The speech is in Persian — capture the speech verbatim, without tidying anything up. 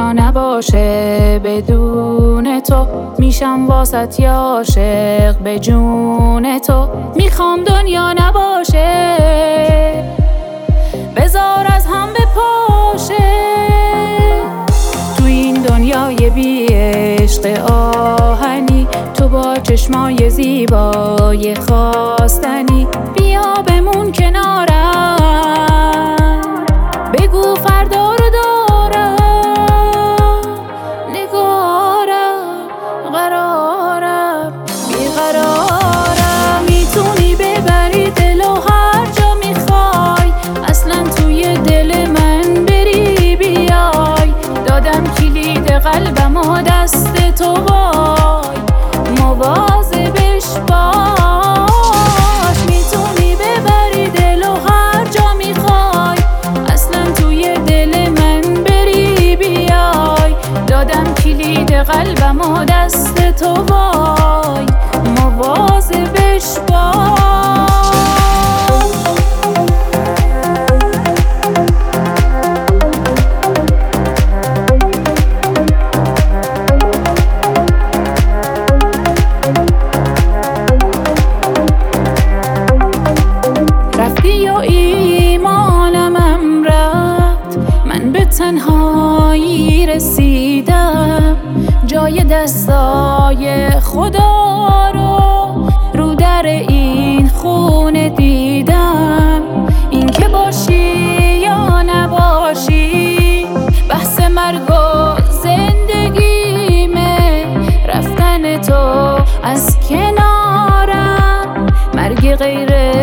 دنیا نباشه بدون تو، میشم واسط یا عاشق به جون تو. میخوام دنیا نباشه بذار از هم بپاشه، تو این دنیای بی عشق آهنی، تو با چشمای زیبای خواستنی. بیا بمون کنارم بگو فردا رو دارم، نگارم قرارم بیقرارم. میتونی ببری دلو هر جا میخوای، اصلا توی دل من بری بیای. دادم کلید قلبم و دست تو وای، مواظبش باش. میتونی ببری دلو هر جا میخوای، اصلا توی دل من بری بیای. دادم کلید قلبم و دست تو وای، مواظبش باش. تنهایی رسیدم، جای دستای خدا رو رو در این خونه دیدم. این که باشی یا نباشی بحث مرگ و زندگیمه، رفتن تو از کنارم مرگ غیر